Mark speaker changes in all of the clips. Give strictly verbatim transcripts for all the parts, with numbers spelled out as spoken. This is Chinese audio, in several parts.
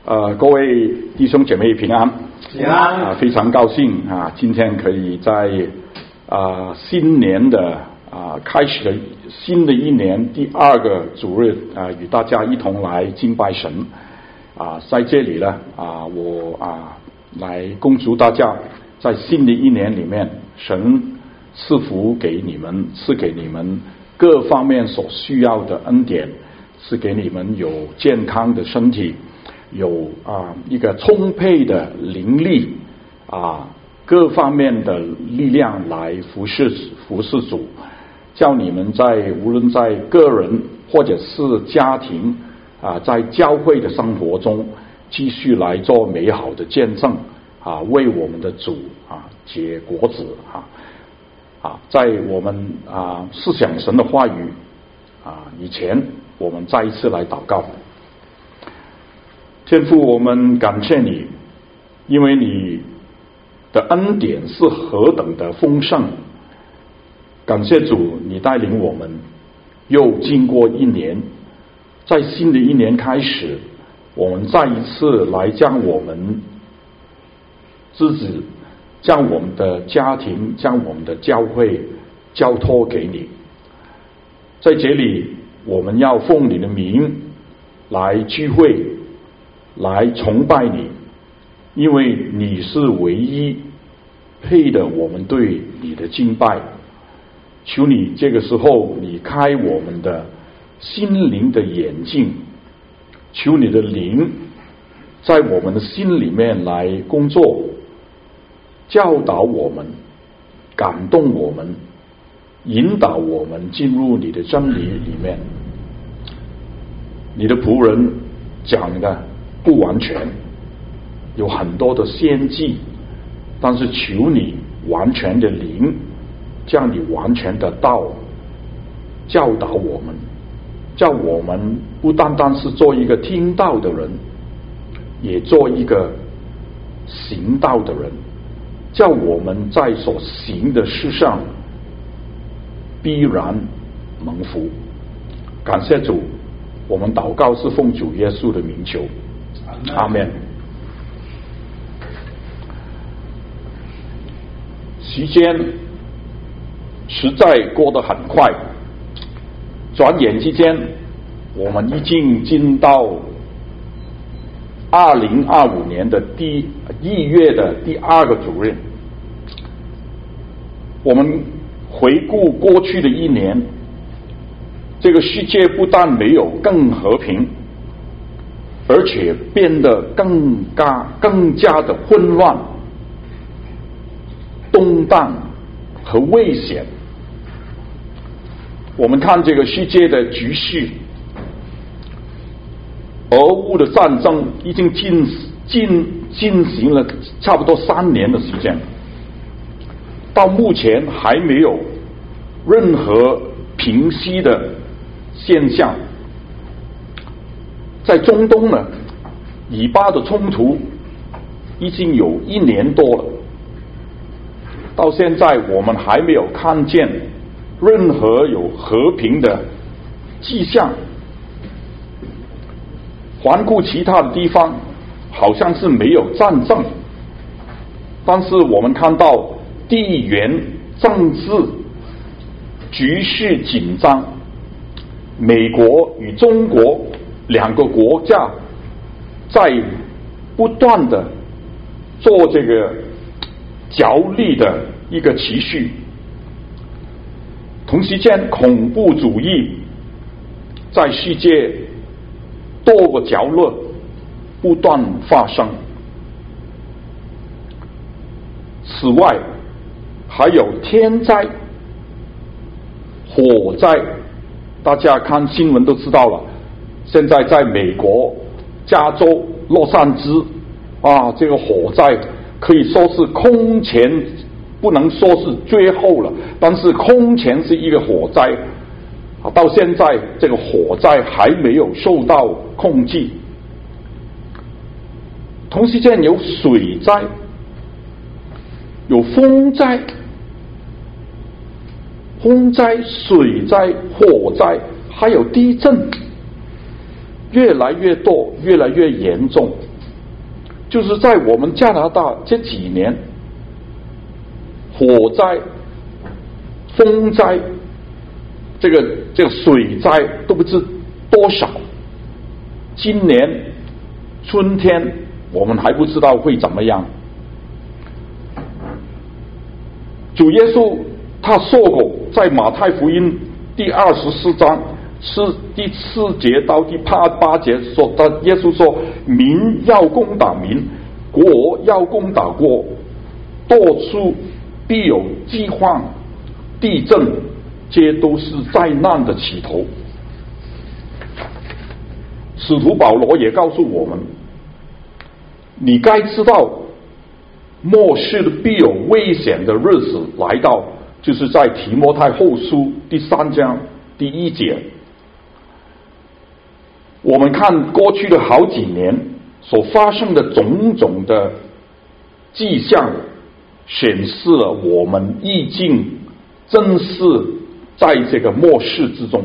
Speaker 1: 呃，各位弟兄姐妹平安，
Speaker 2: 平安
Speaker 1: 啊，非常高兴啊，今天可以在啊新年的啊开始的新的一年第二个主日啊，与大家一同来敬拜神啊，在这里呢啊，我啊来恭祝大家在新的一年里面，神赐福给你们，赐给你们各方面所需要的恩典，赐给你们有健康的身体。有啊一个充沛的灵力啊各方面的力量来服侍服侍主，叫你们在无论在个人或者是家庭啊，在教会的生活中继续来做美好的见证啊，为我们的主啊结果子啊啊，在我们啊思想神的话语啊以前，我们再一次来祷告。天父，我们感谢你，因为你的恩典是何等的丰盛。感谢主，你带领我们又经过一年，在新的一年开始，我们再一次来将我们自己，将我们的家庭，将我们的教会交托给你。在这里，我们要奉你的名来聚会，来崇拜你，因为你是唯一配的我们对你的敬拜。求你这个时候你开我们的心灵的眼睛，求你的灵在我们的心里面来工作，教导我们，感动我们，引导我们进入你的真理里面。你的仆人讲的不完全，有很多的先知，但是求你完全的灵，将你完全的道教导我们，叫我们不单单是做一个听道的人，也做一个行道的人，叫我们在所行的事上必然蒙福。感谢主，我们祷告是奉主耶稣的名求，阿们。时间实在过得很快，转眼之间，我们已经进到二零二五年的第一月的第二个主日。我们回顾过去的一年，这个世界不但没有更和平，而且变得更加更加的混乱、动荡和危险。我们看这个世界的局势，俄乌的战争已经进进进行了差不多三年的时间，到目前还没有任何平息的现象。在中东呢，以巴的冲突已经有一年多了，到现在我们还没有看见任何有和平的迹象。环顾其他的地方，好像是没有战争，但是我们看到地缘政治局势紧张，美国与中国两个国家在不断的做这个角力的一个持续。同时间，恐怖主义在世界多个角落不断发生。此外，还有天灾、火灾，大家看新闻都知道了。现在在美国加州洛杉矶啊，这个火灾可以说是空前，不能说是最后了，但是空前是一个火灾。到现在这个火灾还没有受到控制。同时间有水灾，有风灾，风灾、水灾、火灾，还有地震，越来越多，越来越严重。 就是在我们加拿大这几年，火灾、风灾、这个这个水灾都不知多少。今年春天我们还不知道会怎么样。主耶稣他说过，在马太福音第二十四章是第四节到第八八节说，他耶稣说：“民要攻打民，国要攻打国，多处必有饥荒、地震，这都是灾难的起头。”使徒保罗也告诉我们，你该知道末世的必有危险的日子来到，就是在提摩太后书第三章第一节。我们看过去的好几年所发生的种种的迹象，显示了我们已经真是在这个末世之中。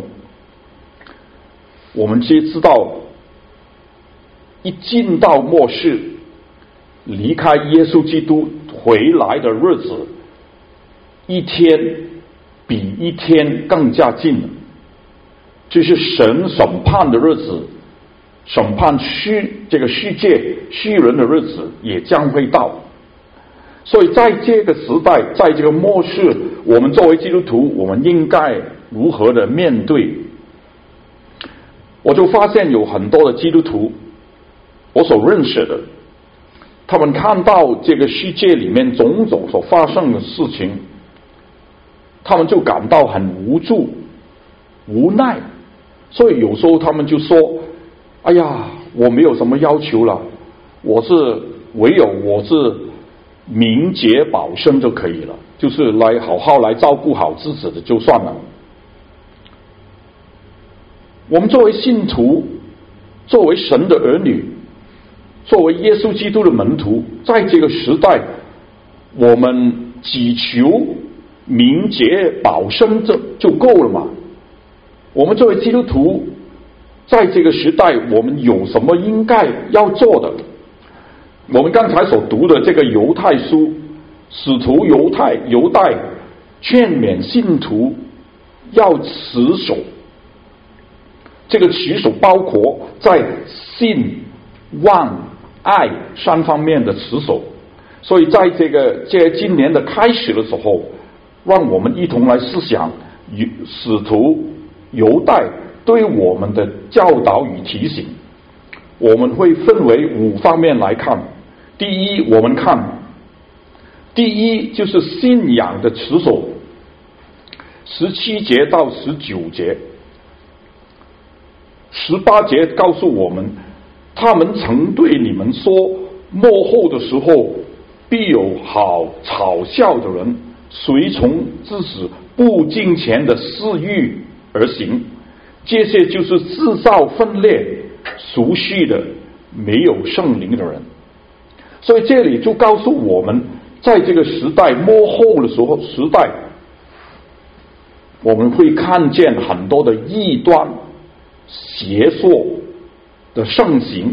Speaker 1: 我们皆知道，一进到末世，离开耶稣基督回来的日子，一天比一天更加近了。就是神审判的日子，审判世这个世界世人的日子也将会到。所以在这个时代，在这个末世，我们作为基督徒，我们应该如何的面对？我就发现有很多的基督徒，我所认识的，他们看到这个世界里面种种所发生的事情，他们就感到很无助、无奈。所以有时候他们就说：“哎呀，我没有什么要求了，我是唯有我是明节保身就可以了，就是来好好来照顾好自己的就算了。”我们作为信徒，作为神的儿女，作为耶稣基督的门徒，在这个时代，我们祈求明节保身就就够了嘛？我们作为基督徒，在这个时代，我们有什么应该要做的？我们刚才所读的这个犹太书，使徒犹太犹太劝勉信徒要持守。这个持守包括在信、望、爱三方面的持守。所以在这个在今年的开始的时候，让我们一同来思想使徒犹太对我们的教导与提醒。我们会分为五方面来看。第一，我们看第一就是信仰的持守，十七节到十九节。十八节告诉我们，他们曾对你们说，末后的时候必有好嘲笑的人，随从自己不敬虔的私欲而行，这些就是制造分裂、熟悉的没有圣灵的人。所以这里就告诉我们，在这个时代末后的时候时代，我们会看见很多的异端邪说的盛行，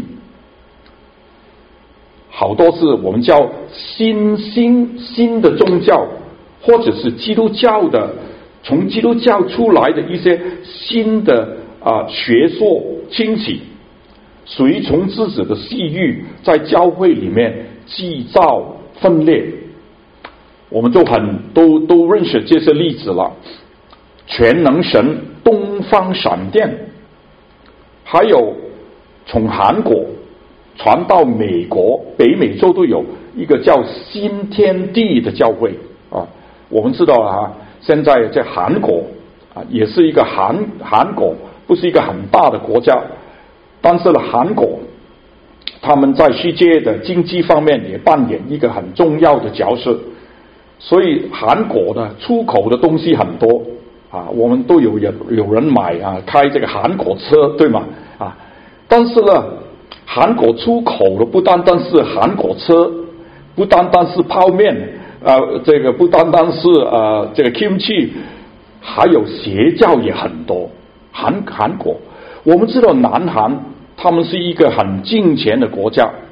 Speaker 1: 好多是我们叫新新新的宗教，或者是基督教的，从基督教出来的一些新的啊学说兴起，随从自己的私欲，在教会里面制造分裂。我们就很都都认识这些例子了。全能神、东方闪电，还有从韩国传到美国、北美洲都有一个叫新天地的教会啊。我们知道啊，现在在韩国啊，也是一个韩韩国不是一个很大的国家，但是呢，韩国他们在世界的经济方面也扮演一个很重要的角色，所以韩国的出口的东西很多啊，我们都有人有人买啊，开这个韩国车，对吗？啊，但是呢，韩国出口的不单单是韩国车，不单单是泡面，呃，这个不单单是呃这个 kimchi， 还有邪教也很多。韩韩国，我们知道南韩他们是一个很敬虔的国家，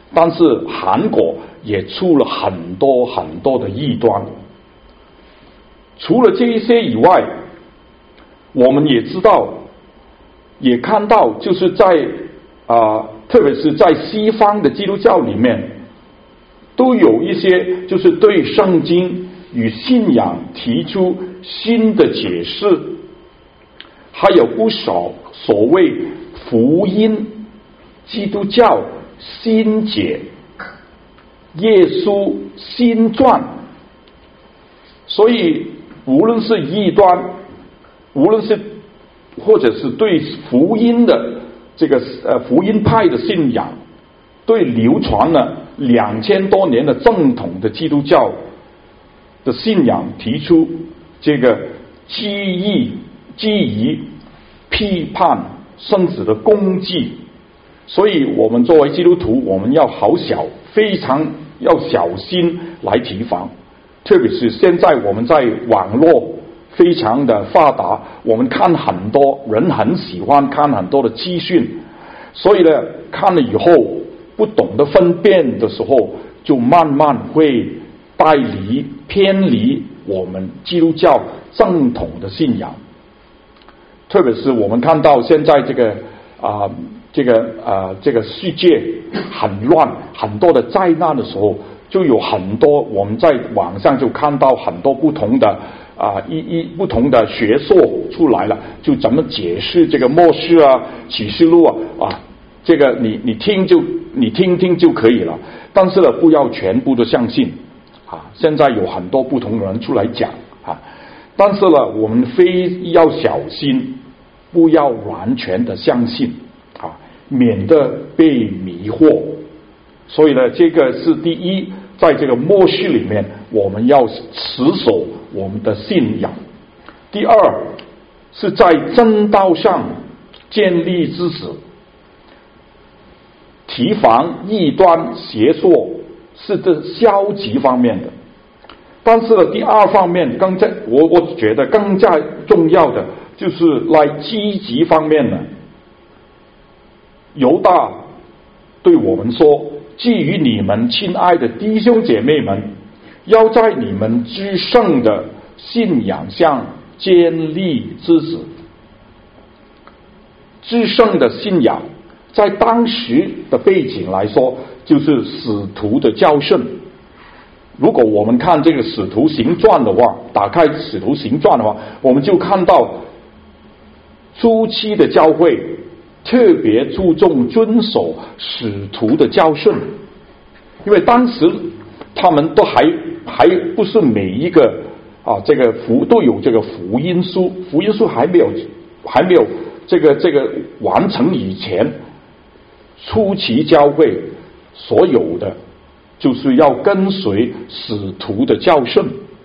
Speaker 1: 但是韩国也出了很多很多的异端。除了这一些以外，我们也知道也看到就是在啊、呃，特别是在西方的基督教里面，都有一些就是对圣经与信仰提出新的解释，还有不少所谓福音基督教新解、耶稣新传。所以无论是异端，无论是或者是对福音的这个呃福音派的信仰，对流传了两千多年的正统的基督教的信仰提出这个基疑基疑批判甚至的攻击。所以我们作为基督徒，我们要好小非常要小心来提防。特别是现在我们在网络非常的发达，我们看很多人很喜欢看很多的资讯，所以呢看了以后不懂得分辨的时候，就慢慢会带离偏离我们基督教正统的信仰。特别是我们看到现在这个啊、呃、这个啊、呃、这个世界很乱，很多的灾难的时候，就有很多我们在网上就看到很多不同的啊、呃、一一不同的学说出来了，就怎么解释这个末世啊、启示录啊啊，这个你你听就你听听就可以了，但是呢不要全部都相信啊。现在有很多不同的人出来讲啊，但是呢我们非要小心，不要完全的相信啊，免得被迷惑。所以呢，这个是第一，在这个末世里面，我们要持守我们的信仰。第二，是在真道上建立支持，提防异端邪说，是这消极方面的。但是呢，第二方面更加，我我觉得更加重要的就是来积极方面呢。犹大对我们说，基于你们亲爱的弟兄姐妹们，要在你们至圣的信仰上坚立支持。至圣的信仰在当时的背景来说，就是使徒的教训。如果我们看这个使徒行传的话，打开使徒行传的话，我们就看到初期的教会特别注重遵守使徒的教训，因为当时他们都还还不是每一个啊这个福都有这个福音书，福音书还没有还没有这个这个完成以前，初期教会所有的就是要跟随使徒的教训。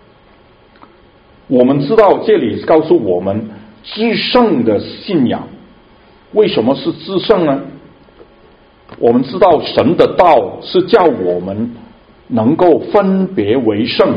Speaker 1: 我们知道这里告诉我们至圣的信仰。为什么是至圣呢？我们知道神的道是叫我们能够分别为圣，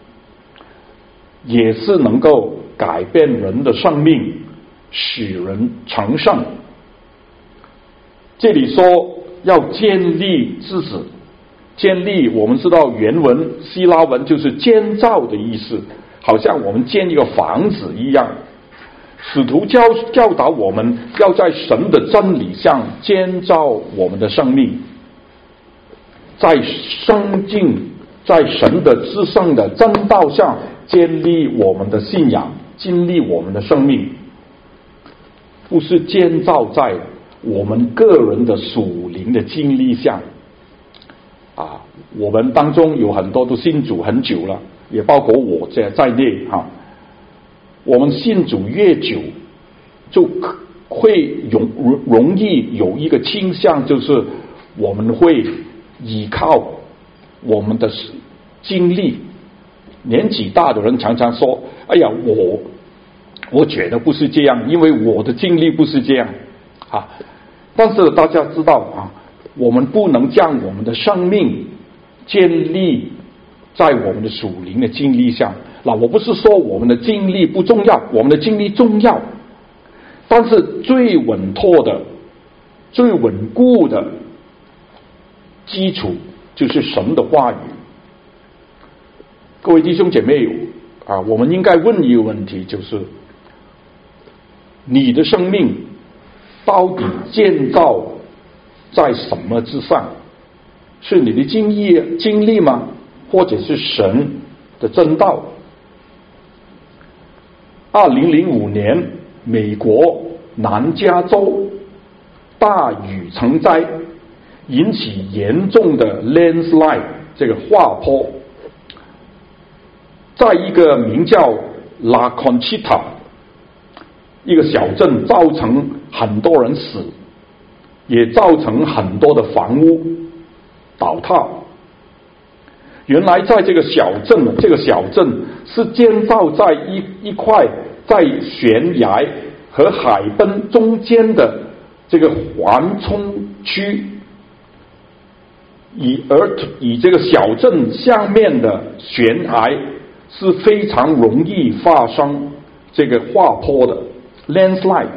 Speaker 1: 也是能够改变人的生命，使人成圣。这里说要建立支持，建立我们知道原文希腊文就是建造的意思，好像我们建一个房子一样。使徒教教导我们要在神的真理上建造我们的生命，在圣经在神的至圣的真道上建立我们的信仰，建立我们的生命，不是建造在我们个人的属灵的经历上啊。我们当中有很多都信主很久了，也包括我在在内哈、啊。我们信主越久，就会容容易有一个倾向，就是我们会依靠我们的经历。年纪大的人常常说：“哎呀，我我觉得不是这样，因为我的经历不是这样啊。”但是大家知道啊，我们不能将我们的生命建立在我们的属灵的经历上。那我不是说我们的经历不重要，我们的经历重要，但是最稳妥的、最稳固的基础就是神的话语。各位弟兄姐妹啊，我们应该问一个问题，就是你的生命到底建造在什么之上？是你的经历经历吗？或者是神的真道？二零零五年，美国南加州大雨成灾，引起严重的 landslide 这个滑坡，在一个名叫 La Conchita 一个小镇，造成很多人死，也造成很多的房屋倒塌。原来在这个小镇，这个小镇是建造在一一块在悬崖和海滨中间的这个缓冲区，以而以这个小镇下面的悬崖是非常容易发生这个滑坡的 landslide。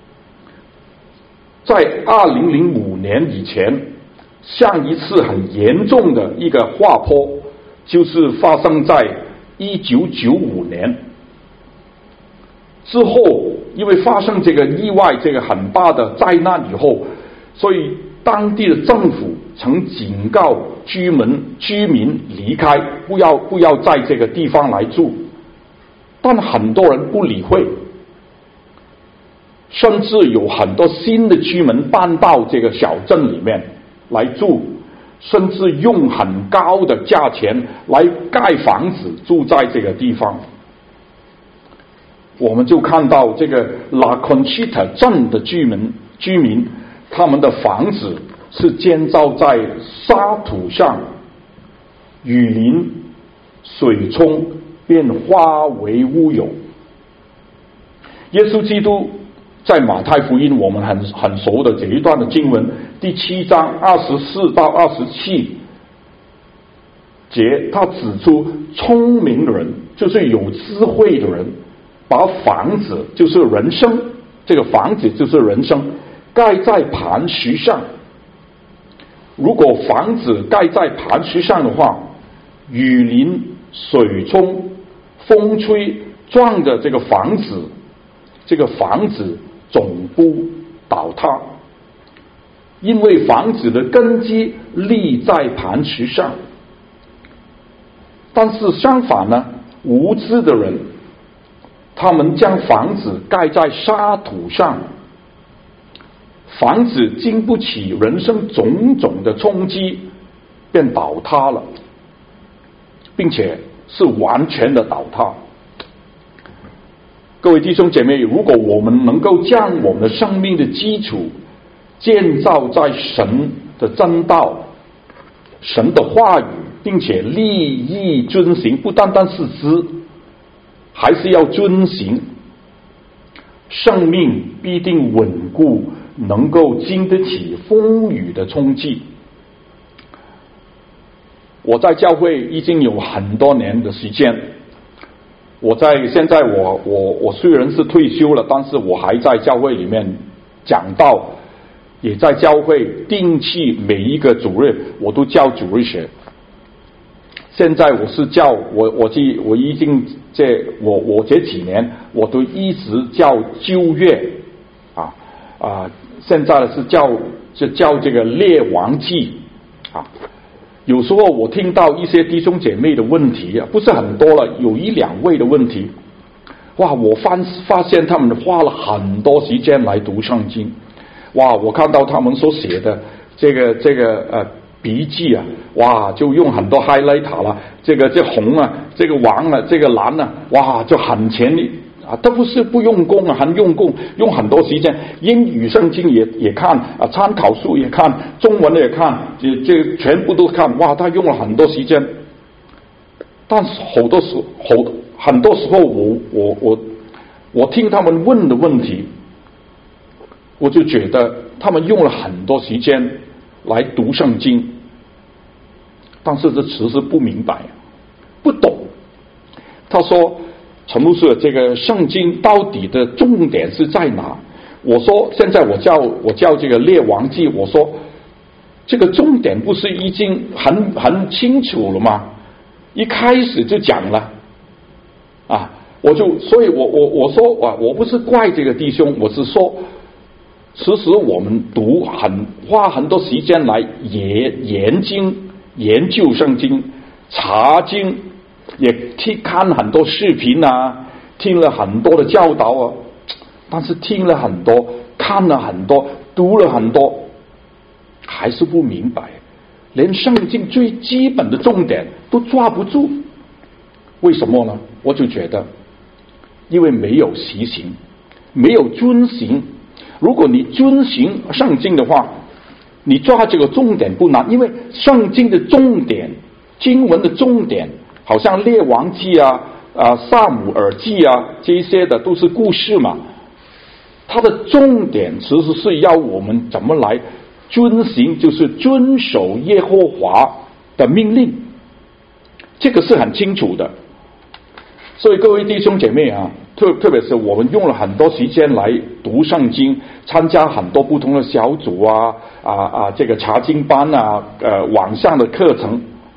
Speaker 1: 在二零零五年以前，上一次很严重的一个滑坡就是发生在一九九五年之后，因为发生这个意外，这个很大的灾难以后，所以当地的政府曾警告居民居民离开，不要不要在这个地方来住，但很多人不理会，甚至有很多新的居民搬到这个小镇里面来住，甚至用很高的价钱来盖房子住在这个地方。我们就看到这个 La Conchita 镇的居民居民他们的房子是建造在沙土上，雨淋水冲便化为乌有。耶稣基督在马太福音我们很很熟的这一段的经文，第七章二十四到二十七节，他指出聪明的人，就是有智慧的人，把房子就是人生，这个房子就是人生，盖在磐石上。如果房子盖在磐石上的话，雨淋水冲风吹撞着这个房子，这个房子总不倒塌，因为房子的根基立在磐石上。但是相反呢，无知的人，他们将房子盖在沙土上，房子经不起人生种种的冲击，便倒塌了，并且是完全的倒塌。各位弟兄姐妹，如果我们能够将我们的生命的基础建造在神的真道、神的话语，并且立意遵行，不单单是知，还是要遵行，生命必定稳固，能够经得起风雨的冲击。我在教会已经有很多年的时间，我在现在我我我虽然是退休了，但是我还在教会里面讲道，也在教会定期每一个主日我都教主日学。现在我是教我我记我已经这我我这几年我都一直教旧约啊啊，现在是教就教这个列王记啊。有时候我听到一些弟兄姐妹的问题啊，不是很多了，有一两位的问题，哇！我发发现他们花了很多时间来读圣经，哇！我看到他们所写的这个这个呃笔记啊，哇，就用很多 highlighter 了，这个这红啊，这个黄啊，这个蓝啊，哇，就很全力啊，都不是不用功啊，很用功，用很多时间，英语圣经也也看啊，参考书也看，中文也看，这这全部都看，哇，他用了很多时间。但是好多时好很多时候我我我我听他们问的问题，我就觉得他们用了很多时间来读圣经，但是这词是不明白不懂。他说陈牧师，这个圣经到底的重点是在哪？我说现在我教我教这个列王记，我说这个重点不是已经很很清楚了吗？一开始就讲了啊，我就所以我我我说啊，我不是怪这个弟兄，我是说，其实我们读很花很多时间来研研经研究圣经，查经，也听看很多视频啊，听了很多的教导啊，但是听了很多，看了很多，读了很多，还是不明白，连圣经最基本的重点都抓不住。为什么呢？我就觉得因为没有实行，没有遵行。如果你遵行圣经的话，你抓这个重点不难，因为圣经的重点，经文的重点，好像列王记啊、啊撒母耳记啊这些的都是故事嘛，它的重点其实是要我们怎么来遵行，就是遵守耶和华的命令，这个是很清楚的。所以各位弟兄姐妹啊，特特别是我们用了很多时间来读圣经，参加很多不同的小组啊啊啊，这个查经班啊，呃，网上的课程，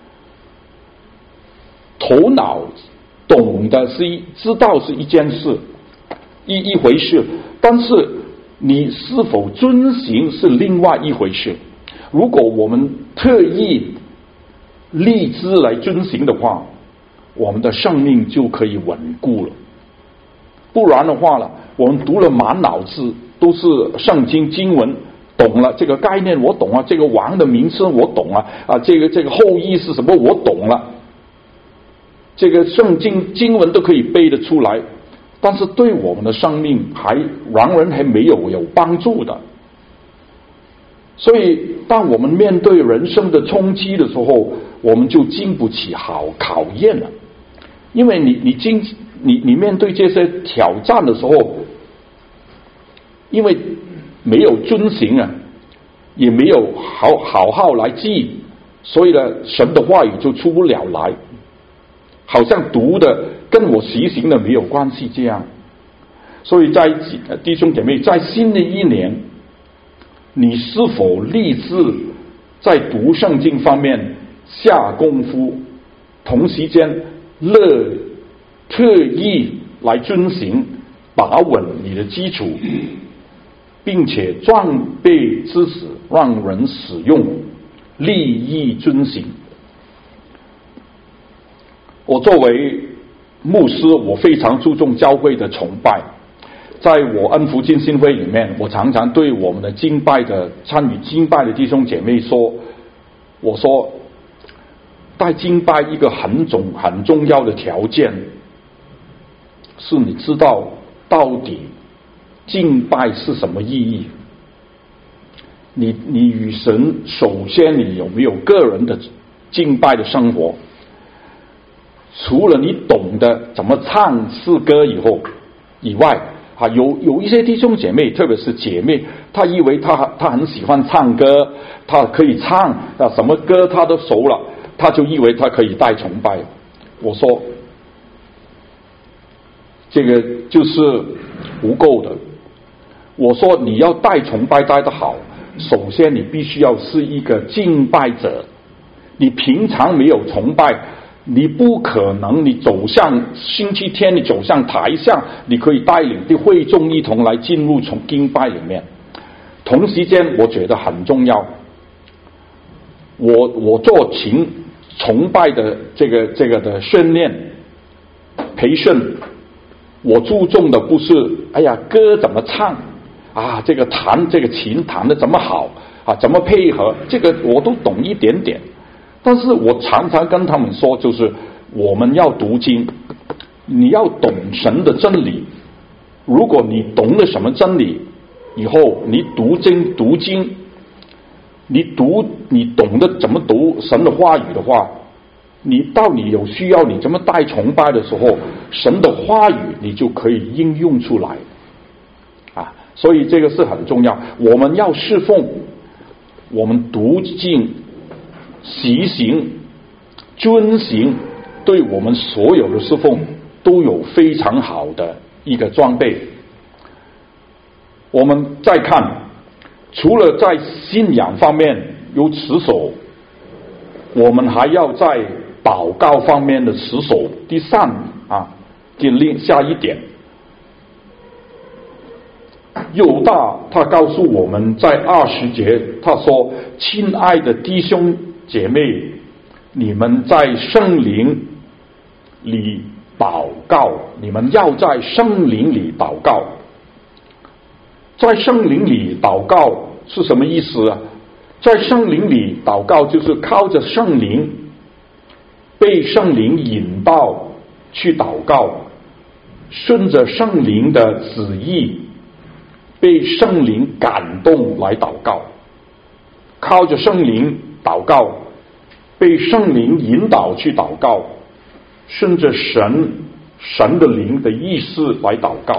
Speaker 1: 头脑懂的是一知道是一件事，一一回事，但是你是否遵行是另外一回事。如果我们特意立志来遵行的话，我们的生命就可以稳固了。不然的话呢，我们读了满脑子都是圣经经文，懂了这个概念我懂了，这个王的名称我懂了啊，这个这个后裔是什么我懂了，这个圣经经文都可以背得出来，但是对我们的生命还仍然还没有有帮助的。所以当我们面对人生的冲击的时候，我们就经不起好考验了。因为你你经你你面对这些挑战的时候，因为没有遵行啊，也没有好好好来记，所以呢，神的话语就出不了来，好像读的跟我实行的没有关系这样。所以在弟兄姐妹，在新的一年，你是否立志在读圣经方面下功夫，同时间乐特意来遵行，把稳你的基础，并且装备知识让人使用，利益遵行。我作为牧师，我非常注重教会的崇拜。在我恩福浸信会里面，我常常对我们的敬拜的参与敬拜的弟兄姐妹说，我说带敬拜一个很重很重要的条件，是你知道到底敬拜是什么意义。你你与神，首先你有没有个人的敬拜的生活？除了你懂得怎么唱诗歌以后以外，啊，有有一些弟兄姐妹，特别是姐妹，她以为她她很喜欢唱歌，她可以唱啊，什么歌她都熟了，她就以为她可以带崇拜。我说，这个就是不够的。我说你要带崇拜带得好，首先你必须要是一个敬拜者。你平常没有崇拜，你不可能你走向星期天你走向台上，你可以带领的会众一同来进入从敬拜里面。同时间我觉得很重要，我我做琴崇拜的这个这个的训练培训，我注重的不是哎呀歌怎么唱啊，这个弹这个琴弹的怎么好啊，怎么配合，这个我都懂一点点。但是我常常跟他们说，就是我们要读经，你要懂神的真理。如果你懂了什么真理以后，你读经读经，你读你懂得怎么读神的话语的话，你到你有需要你怎么带崇拜的时候，神的话语你就可以应用出来啊。所以这个是很重要。我们要侍奉，我们读经实行遵行，对我们所有的侍奉都有非常好的一个装备。我们再看，除了在信仰方面有持守，我们还要在祷告方面的持守。第三啊，就另下一点，犹大他告诉我们在二十节，他说：“亲爱的弟兄姐妹，你们在圣灵里祷告，你们要在圣灵里祷告。”在圣灵里祷告是什么意思啊？在圣灵里祷告就是靠着圣灵，被圣灵引导去祷告，顺着圣灵的旨意，被圣灵感动来祷告，靠着圣灵祷告，被圣灵引导去祷告，顺着神神的灵的意思来祷告。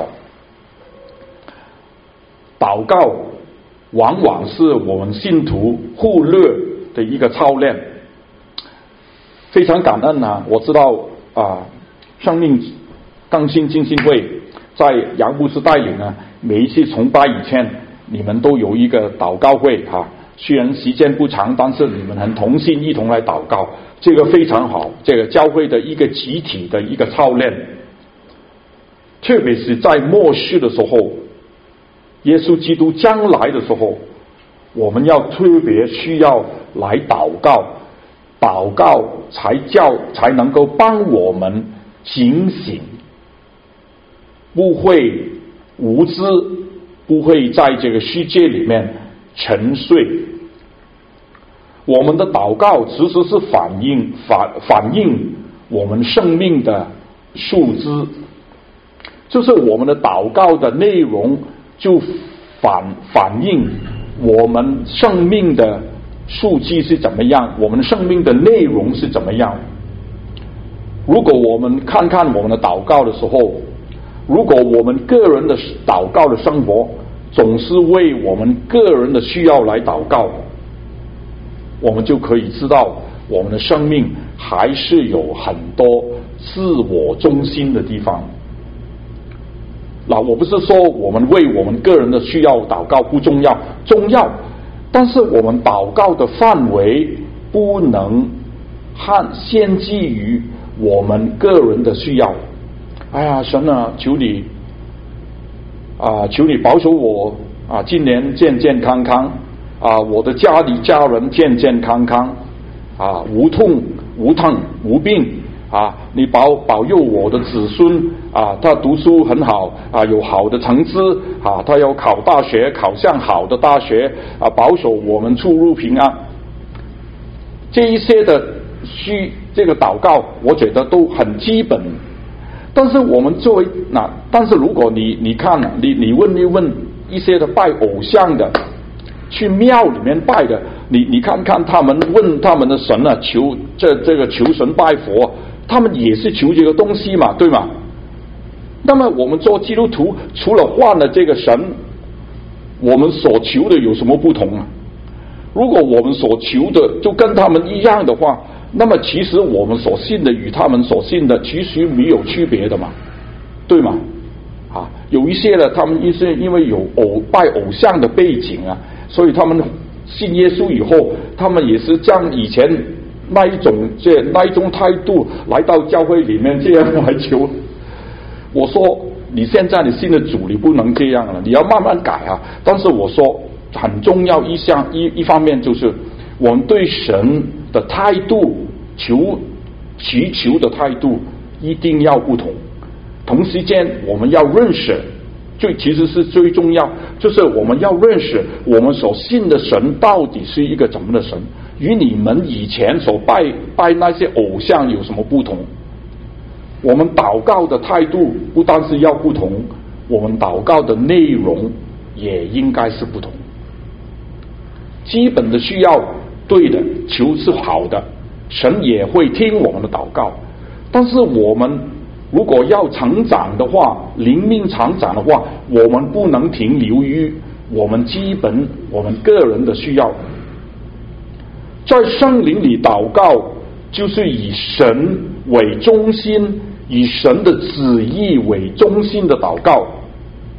Speaker 1: 祷告往往是我们信徒忽略的一个操练。非常感恩啊！我知道啊，生命更新浸信会在杨牧师带领啊，每一次崇拜以前，你们都有一个祷告会啊。虽然时间不长，但是你们很同心一同来祷告，这个非常好。这个教会的一个集体的一个操练，特别是在末世的时候，耶稣基督将来的时候，我们要特别需要来祷告，祷告才叫才能够帮我们警醒，不会无知，不会在这个世界里面沉睡。我们的祷告其实是反映反反映我们生命的素质，就是我们的祷告的内容就反反映我们生命的数据是怎么样，我们生命的内容是怎么样。如果我们看看我们的祷告的时候，如果我们个人的祷告的生活总是为我们个人的需要来祷告，我们就可以知道我们的生命还是有很多自我中心的地方。那我不是说我们为我们个人的需要祷告不重要，重要，但是我们祷告的范围不能限限制于我们个人的需要。哎呀，神啊，求你啊，求你保守我啊，今年健健康康啊，我的家里家人健健康康啊，无痛无疼无病啊，你保保佑我的子孙啊，他读书很好啊，有好的成绩啊，他要考大学，考上好的大学啊，保守我们出入平安。这一些的需这个祷告，我觉得都很基本。但是我们作为那，但是如果你你看你你问一问一些的拜偶像的，去庙里面拜的，你你看看他们问他们的神啊，求这这个求神拜佛，他们也是求这个东西嘛，对吗？那么我们做基督徒，除了换了这个神，我们所求的有什么不同啊？如果我们所求的就跟他们一样的话，那么其实我们所信的与他们所信的其实没有区别的嘛，对吗？啊，有一些呢，他们是因为有偶拜偶像的背景啊，所以他们信耶稣以后，他们也是将以前那一种这那一种态度来到教会里面这样来求。我说你现在你信的主，你不能这样了，你要慢慢改啊。但是我说很重要一项一一方面就是我们对神的态度，求祈求的态度一定要不同。同时间我们要认识，最其实是最重要，就是我们要认识我们所信的神到底是一个怎么的神，与你们以前所拜拜那些偶像有什么不同。我们祷告的态度不单是要不同，我们祷告的内容也应该是不同。基本的需要对的，求是好的，神也会听我们的祷告。但是我们如果要成长的话，灵命成长的话，我们不能停留于我们基本我们个人的需要。在圣灵里祷告，就是以神为中心，以神的旨意为中心的祷告。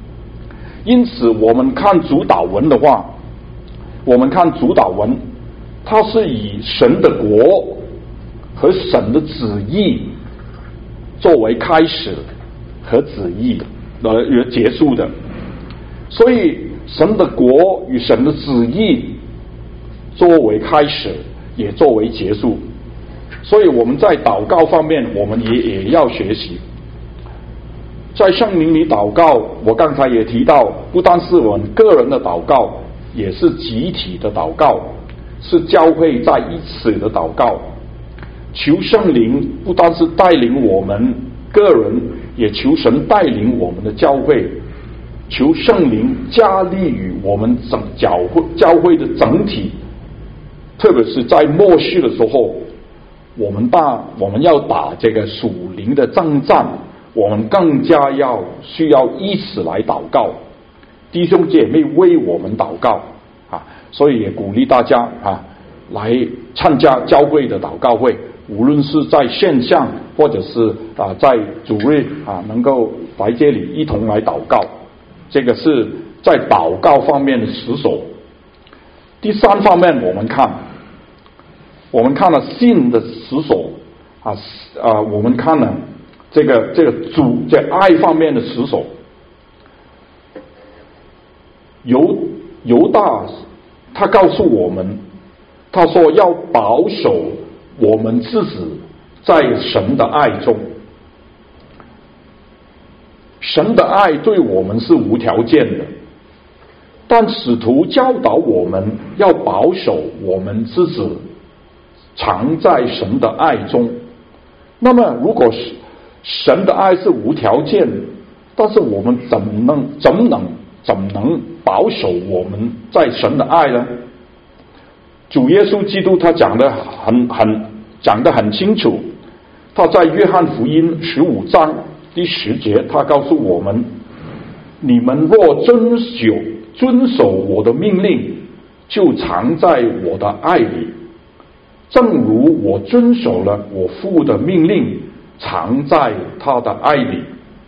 Speaker 1: 因此我们看主祷文的话，我们看主祷文它是以神的国和神的旨意作为开始和旨意而结束的。所以神的国与神的旨意作为开始，也作为结束。所以我们在祷告方面，我们也也要学习。在圣灵里祷告，我刚才也提到，不单是我们个人的祷告，也是集体的祷告，是教会在一起的祷告。求圣灵不单是带领我们个人，也求神带领我们的教会，求圣灵加力于我们整教会教会的整体，特别是在末世的时候，我们打我们要打这个属灵的征战，我们更加要需要一起来祷告，弟兄姐妹为我们祷告啊！所以也鼓励大家啊来参加教会的祷告会，无论是在线上或者是啊在主日啊，能够来这里一同来祷告。这个是在祷告方面的持守。第三方面，我们看，我们看了信的持守啊啊，我们看了这个这个主在爱方面的持守。犹犹大他告诉我们，他说要保守我们自己在神的爱中。神的爱对我们是无条件的，但使徒教导我们要保守我们自己常在神的爱中。那么如果是神的爱是无条件，但是我们怎能怎能怎能保守我们在神的爱呢？主耶稣基督他讲得很很讲得很清楚，他在约翰福音十五章第十节，他告诉我们：你们若遵守遵守我的命令，就常在我的爱里，正如我遵守了我父的命令，常在他的爱里。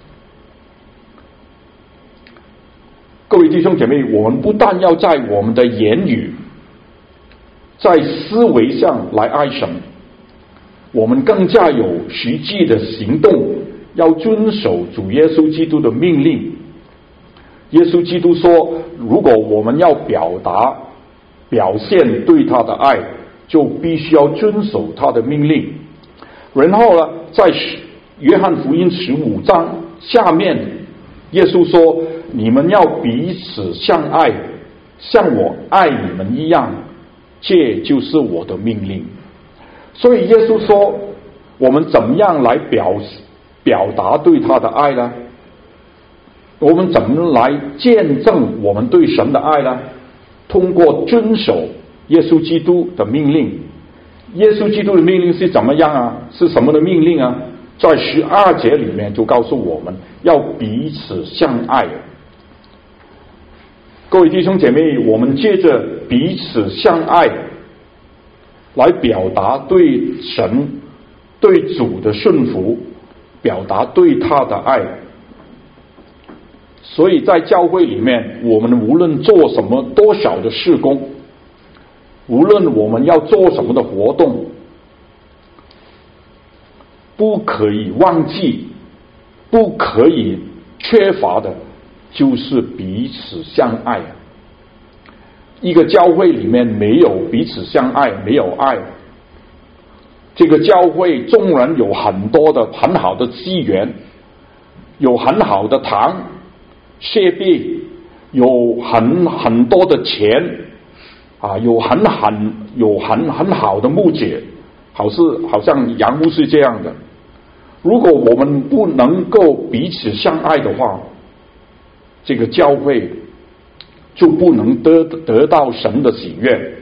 Speaker 1: 各位弟兄姐妹，我们不但要在我们的言语、在思维上来爱神，我们更加有实际的行动，要遵守主耶稣基督的命令。耶稣基督说，如果我们要表达表现对他的爱，就必须要遵守他的命令。然后呢，在约翰福音十五章下面，耶稣说，你们要彼此相爱，像我爱你们一样，这就是我的命令。所以耶稣说，我们怎么样来表表达对他的爱呢？我们怎么来见证我们对神的爱呢？通过遵守耶稣基督的命令。耶稣基督的命令是怎么样啊？是什么的命令啊？在十二节里面就告诉我们要彼此相爱。各位弟兄姐妹，我们借着彼此相爱来表达对神对主的顺服，表达对他的爱。所以在教会里面，我们无论做什么多少的事工，无论我们要做什么的活动，不可以忘记，不可以缺乏的就是彼此相爱。一个教会里面没有彼此相爱，没有爱，这个教会纵然有很多的很好的资源，有很好的堂设备，有很很多的钱啊，有很很有很很好的牧者，好是好像杨牧是这样的。如果我们不能够彼此相爱的话，这个教会就不能得得到神的喜悦。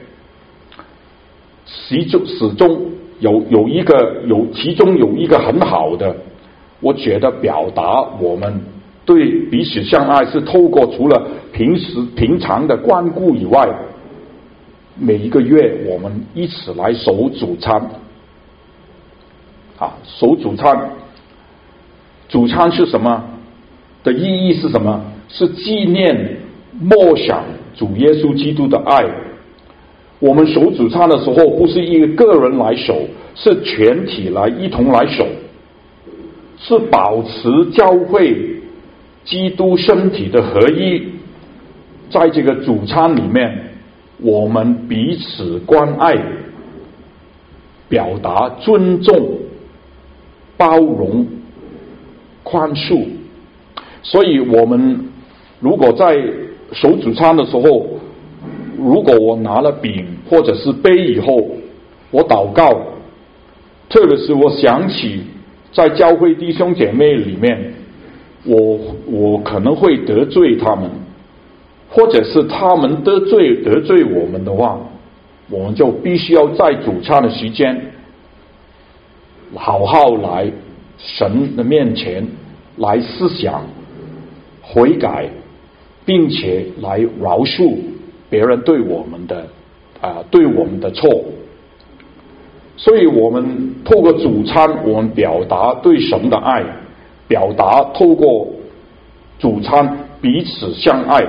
Speaker 1: 始终始终有有一个有其中有一个很好的，我觉得表达我们对彼此相爱是透过除了平时平常的关顾以外，每一个月我们一起来守主餐。啊，守主餐，主餐是什么的意义是什么？是纪念默想主耶稣基督的爱。 我们守主餐的时候，不是一个个人来守，是全体来一同来守，是保持教会基督身体的合一。在这个主餐里面，我们彼此关爱，表达尊重、包容、宽恕。所以我们如果在守主餐的时候，如果我拿了饼或者是杯以后，我祷告，特别是我想起在教会弟兄姐妹里面，我我可能会得罪他们，或者是他们得罪得罪我们的话，我们就必须要在主餐的时间好好来神的面前来思想悔改，并且来饶恕别人对我们的啊、呃、对我们的错。所以我们透过主餐，我们表达对神的爱，表达透过主餐彼此相爱。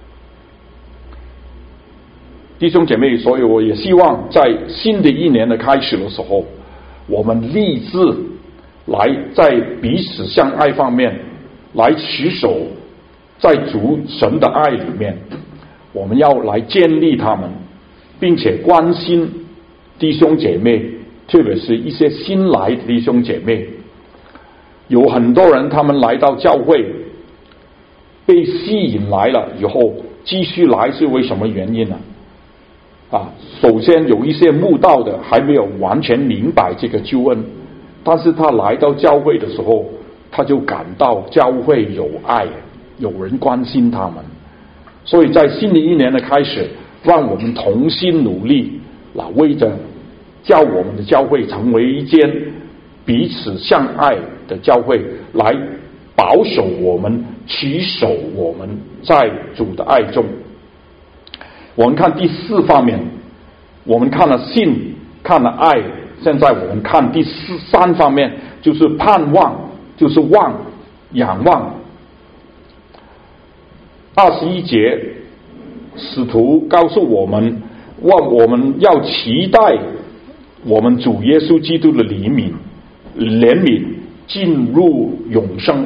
Speaker 1: 弟兄姐妹，所以我也希望在新的一年的开始的时候，我们立志来在彼此相爱方面来持守，在主神的爱里面，我们要来建立他们，并且关心弟兄姐妹，特别是一些新来的弟兄姐妹。有很多人他们来到教会被吸引来了以后继续来，是为什么原因呢？啊，首先有一些慕道的还没有完全明白这个救恩，但是他来到教会的时候，他就感到教会有爱，有人关心他们。所以在新的一年的开始，让我们同心努力，那为着叫我们的教会成为一间彼此相爱的教会，来保守我们，持守我们在主的爱中。我们看第四方面，我们看了信，看了爱，现在我们看第四三方面，就是盼望，就是望，仰望。二十一节，使徒告诉我们，望我们要期待我们主耶稣基督的怜悯，怜悯进入永生，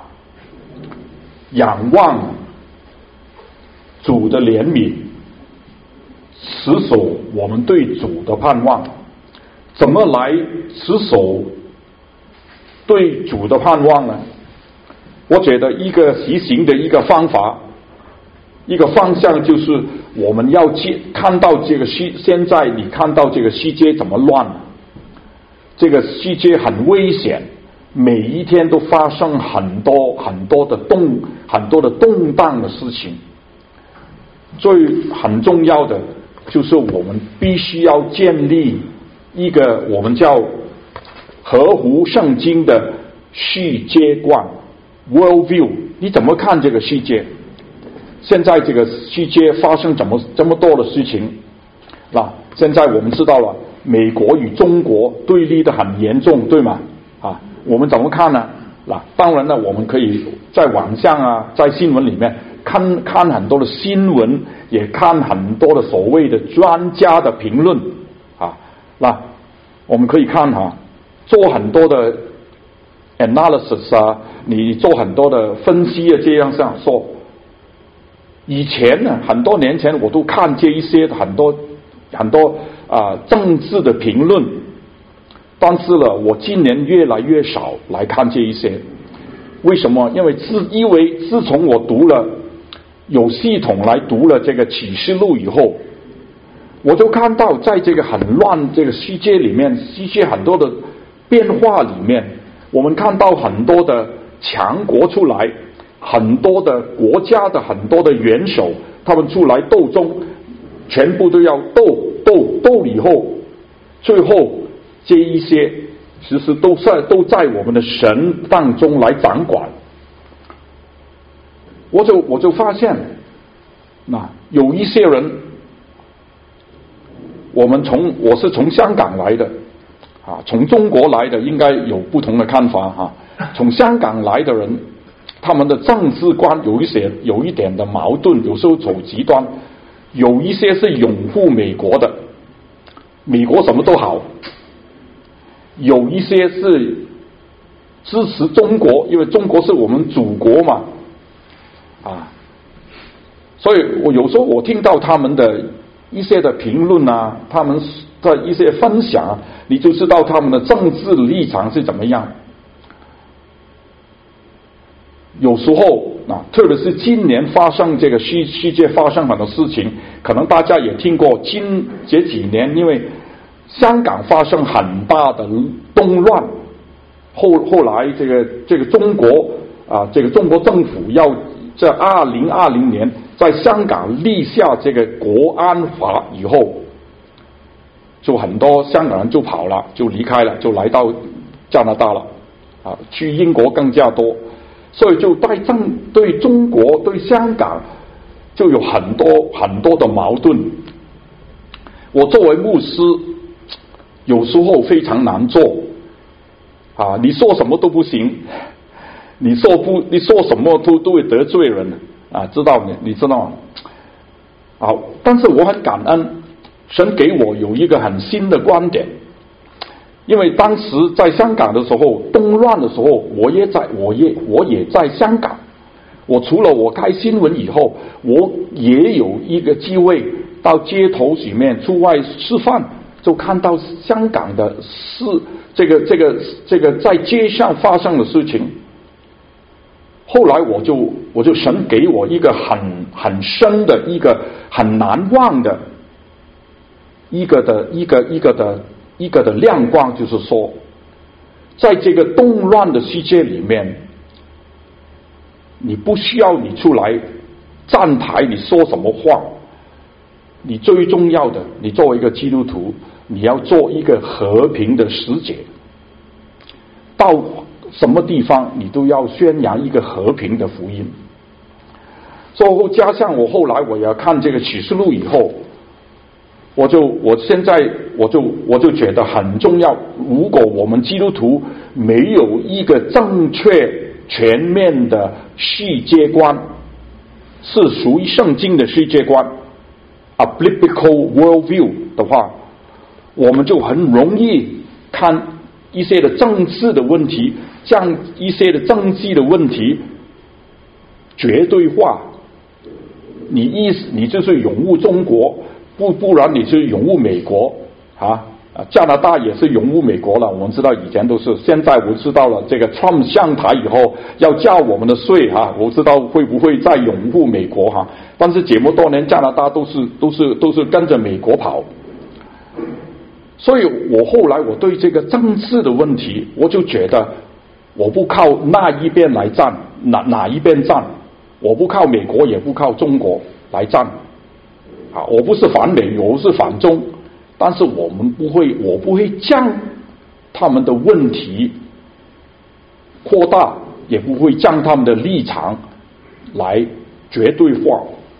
Speaker 1: 仰望主的怜悯，持守我们对主的盼望。怎么来持守对主的盼望呢？我觉得一个实行的一个方法，一个方向，就是我们要看到这个世，现在你看到这个世界怎么乱，这个世界很危险，每一天都发生很多很多的动很多的动荡的事情。最很重要的就是我们必须要建立一个我们叫合乎圣经的世界观 world view。 你怎么看这个世界？现在这个世界发生怎么这么多的事情，那现在我们知道了美国与中国对立的很严重，对吗？啊，我们怎么看呢？那当然了，我们可以在网上啊，在新闻里面看看很多的新闻，也看很多的所谓的专家的评论啊。那我们可以看哈，做很多的 analysis 啊，你做很多的分析啊，这样上说。以前呢，很多年前我都看这一些很多很多啊、呃、政治的评论，但是呢，我今年越来越少来看这一些。为什么？因为自因为自从我读了有系统来读了这个启示录以后，我就看到在这个很乱这个世界里面，世界很多的变化里面，我们看到很多的强国出来，很多的国家的很多的元首，他们出来斗争，全部都要斗斗斗以后，最后这一些其实都在都在我们的神当中来掌管。我就我就发现，那有一些人，我们从我是从香港来的啊，从中国来的应该有不同的看法哈、啊。从香港来的人，他们的政治观有一些有一点的矛盾，有时候走极端。 有一些是拥护美国的，美国什么都好；有一些是支持中国，因为中国是我们祖国嘛，啊，所以我有时候我听到他们的一些的评论啊，他们的一些分享，你就知道他们的政治立场是怎么样。有时候啊，特别是今年发生这个世世界发生很多事情，可能大家也听过，今这几年因为香港发生很大的动乱，后后来这个这个中国啊，这个中国政府要在二零二零年在香港立下这个国安法以后，就很多香港人就跑了，就离开了，就来到加拿大了，啊，去英国更加多。所以就对中对中国对香港就有很多很多的矛盾。我作为牧师，有时候非常难做啊！你说什么都不行，你说不你说什么都都会得罪人啊！知道你你知道吗？啊！但是我很感恩，神给我有一个很新的观点。因为当时在香港的时候，动乱的时候，我也在，我也我也在香港。我除了我开新闻以后，我也有一个机会到街头里面出外吃饭，就看到香港的事，这个这个这个在街上发生的事情。后来我就我就神给我一个很很深的一个很难忘的一个的一个一个的。一个的亮光，就是说，在这个动乱的世界里面，你不需要你出来站台，你说什么话，你最重要的，你作为一个基督徒，你要做一个和平的使者，到什么地方你都要宣扬一个和平的福音。所以加上我后来我要看这个启示录以后，我就我现在我就我就觉得很重要。如果我们基督徒没有一个正确全面的世界观，是属于圣经的世界观 ，a biblical worldview 的话，我们就很容易看一些的政治的问题，将一些的政治的问题绝对化。你意思你就是拥护中国。不不然你是拥护美国啊？加拿大也是拥护美国了。我们知道以前都是，现在我知道了，这个 Trump 上台以后要交我们的税哈、啊，我知道会不会再拥护美国哈、啊？但是这么多年加拿大都是都是都是跟着美国跑，所以我后来我对这个政治的问题，我就觉得我不靠那一边来站，哪哪一边站，我不靠美国，也不靠中国来站。啊，我不是反美，我是反中，但是我们不会，我不会将他们的问题扩大，也不会将他们的立场来绝对化。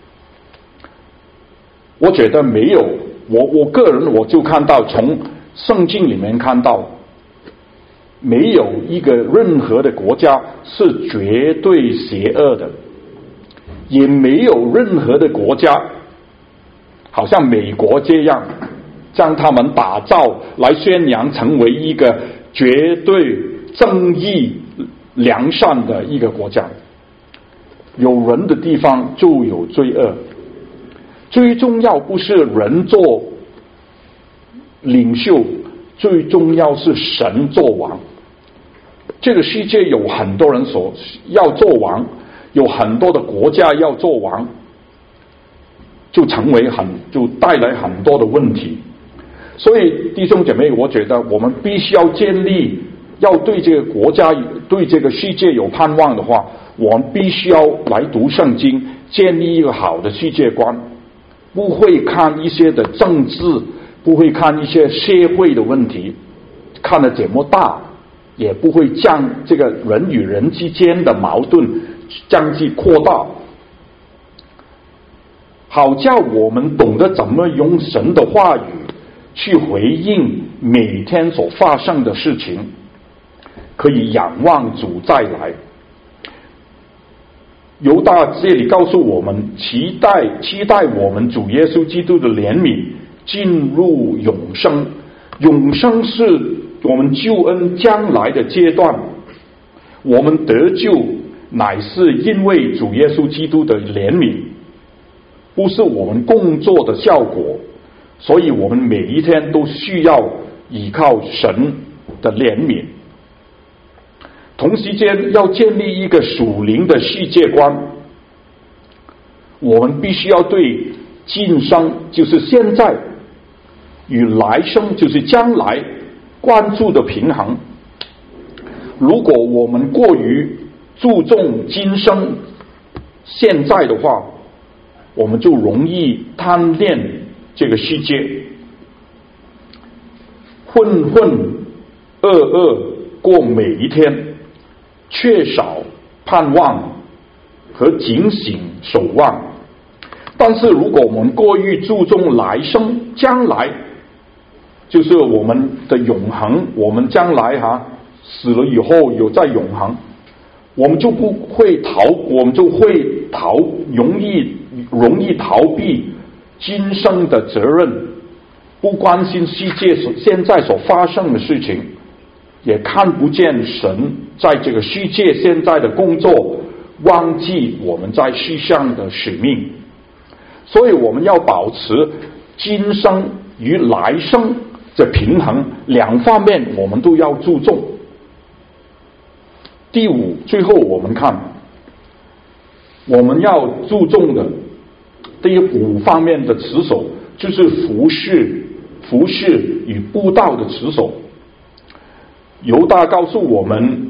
Speaker 1: 我觉得没有，我我个人我就看到，从圣经里面看到，没有一个任何的国家是绝对邪恶的，也没有任何的国家好像美国这样将他们打造来宣扬成为一个绝对正义良善的一个国家。有人的地方就有罪恶，最重要不是人做领袖，最重要是神做王。这个世界有很多人所要做王，有很多的国家要做王，就成为很就带来很多的问题。所以弟兄姐妹，我觉得我们必须要建立，要对这个国家对这个世界有盼望的话，我们必须要来读圣经，建立一个好的世界观，不会看一些的政治，不会看一些社会的问题看得这么大，也不会将这个人与人之间的矛盾将其扩大，好叫我们懂得怎么用神的话语去回应每天所发生的事情，可以仰望主再来。 犹大这里告诉我们，期待期待我们主耶稣基督的怜悯进入永生。永生是我们救恩将来的阶段，我们得救乃是因为主耶稣基督的怜悯，不是我们工作的效果。所以我们每一天都需要依靠神的怜悯。同时间要建立一个属灵的世界观，我们必须要对今生就是现在与来生就是将来关注的平衡。如果我们过于注重今生现在的话，我们就容易贪恋这个世界，浑浑噩噩过每一天，缺少盼望和警醒守望。但是如果我们过于注重来生将来，就是我们的永恒，我们将来哈、啊、死了以后有在永恒，我们就不会逃，我们就会逃容易容易逃避今生的责任，不关心世界现在所发生的事情，也看不见神在这个世界现在的工作，忘记我们在世上的使命。所以我们要保持今生与来生的平衡，两方面我们都要注重。第五，最后我们看我们要注重的第五方面的持守，就是服侍服侍与布道的持守。犹大告诉我们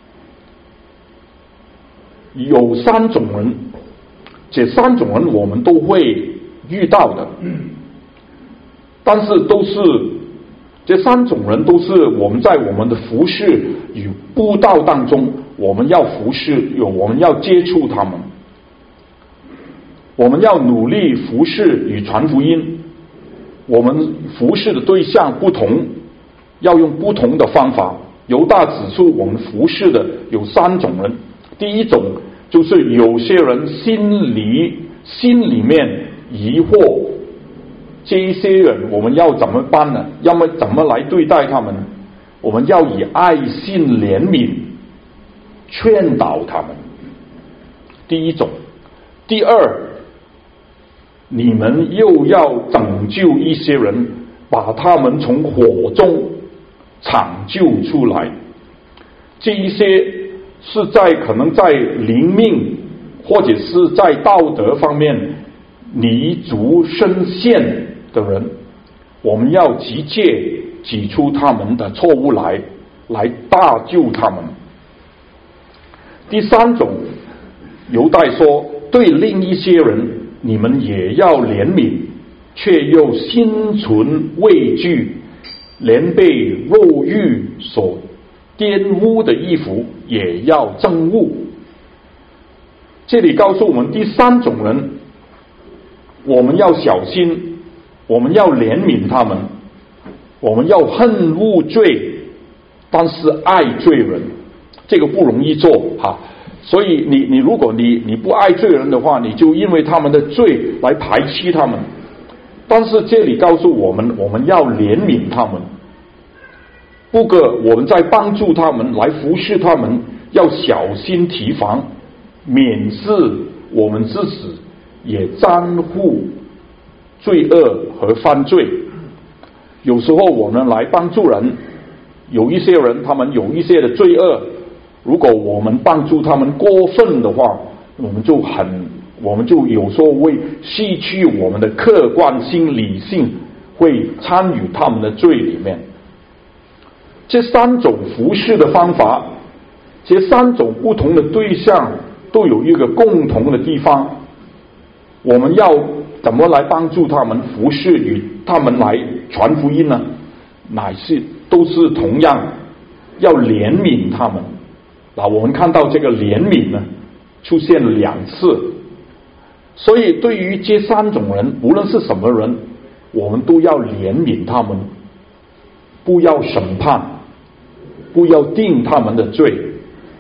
Speaker 1: 有三种人，这三种人我们都会遇到的，但是都是这三种人都是我们在我们的服侍与布道当中，我们要服侍，有我们要接触他们，我们要努力服侍与传福音。我们服侍的对象不同，要用不同的方法。犹大指出我们服侍的有三种人。第一种就是有些人心里心里面疑惑，这一些人我们要怎么办呢？要么怎么来对待他们呢？我们要以爱心怜悯劝导他们。第一种。第二，你们又要拯救一些人，把他们从火中抢救出来。这一些是在可能在灵命或者是在道德方面泥足深陷的人，我们要急切指出他们的错误来，来搭救他们。第三种，犹大说，对另一些人，你们也要怜悯，却又心存畏惧，连被肉欲所玷污的衣服也要憎恶。这里告诉我们第三种人，我们要小心，我们要怜悯他们，我们要恨恶罪，但是爱罪人，这个不容易做哈。所以你你如果你你不爱罪人的话，你就因为他们的罪来排斥他们。但是这里告诉我们，我们要怜悯他们，不过我们在帮助他们来服侍他们，要小心提防，免致我们自己也沾护罪恶和犯罪。有时候我们来帮助人，有一些人他们有一些的罪恶，如果我们帮助他们过分的话，我们就很我们就有时候会失去我们的客观性理性，会参与他们的罪里面。这三种服侍的方法，这三种不同的对象都有一个共同的地方，我们要怎么来帮助他们服侍与他们来传福音呢？乃是都是同样要怜悯他们。那我们看到这个怜悯呢出现了两次，所以对于这三种人，无论是什么人，我们都要怜悯他们，不要审判，不要定他们的罪，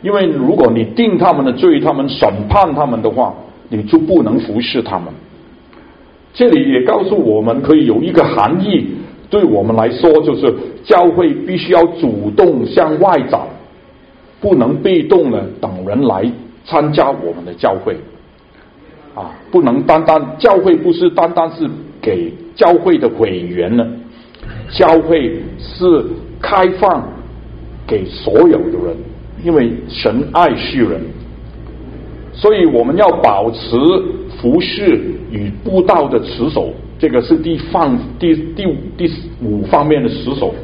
Speaker 1: 因为如果你定他们的罪，他们审判他们的话，你就不能服侍他们。这里也告诉我们，可以有一个含义，对我们来说，就是教会必须要主动向外找，不能被动的等人来参加我们的教会啊，不能单单教会不是单单是给教会的会员呢，教会是开放给所有的人，因为神爱世人，所以我们要保持服事与布道的持守，这个是第放第第第五方面的持守。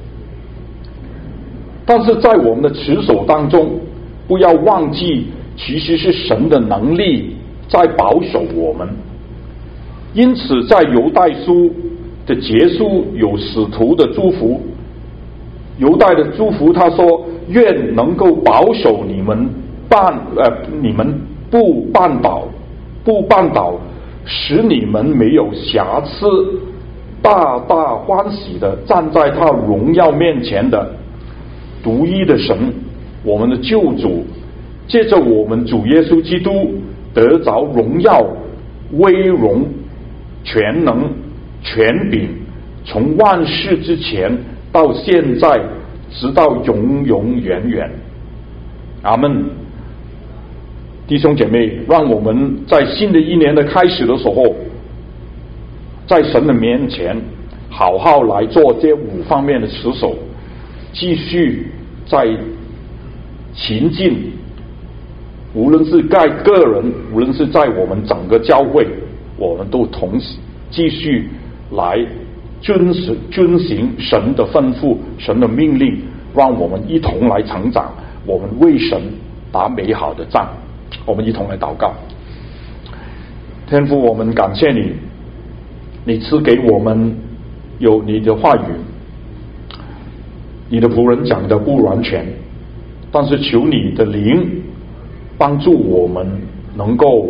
Speaker 1: 但是在我们的持守当中，不要忘记，其实是神的能力在保守我们。因此在犹太书的结束有使徒的祝福，犹太的祝福他说，愿能够保守你们绊呃你们不绊倒不绊倒，使你们没有瑕疵，大大欢喜的站在他荣耀面前的独一的神，我们的救主，借着我们主耶稣基督得着荣耀、威荣、全能、权柄，从万世之前到现在，直到永永远远。阿们。弟兄姐妹，让我们在新的一年的开始的时候，在神的面前好好来做这五方面的持守，继续在前进，无论是在个人，无论是在我们整个教会，我们都同时继续来遵守遵行神的吩咐、神的命令，让我们一同来成长，我们为神打美好的仗。我们一同来祷告。天父，我们感谢你，你赐给我们有你的话语，你的仆人讲的不完全，但是求你的灵帮助我们能够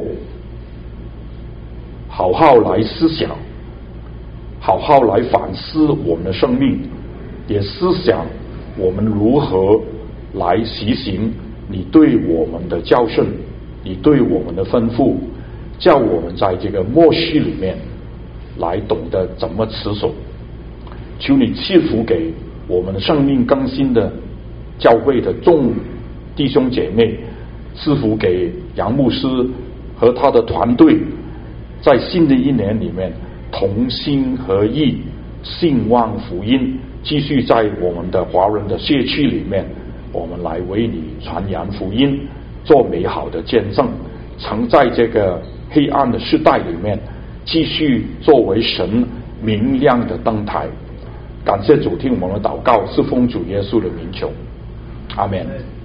Speaker 1: 好好来思想，好好来反思我们的生命，也思想我们如何来实行你对我们的教训，你对我们的吩咐，叫我们在这个末世里面来懂得怎么持守。求你赐福给我们生命更新的教会的众弟兄姐妹，赐福给杨牧师和他的团队，在新的一年里面同心合意，兴旺福音，继续在我们的华人的社区里面，我们来为你传扬福音，做美好的见证，曾在这个黑暗的时代里面继续作为神明亮的灯台。感谢主，听我们的祷告，是奉主耶稣的名求，阿们。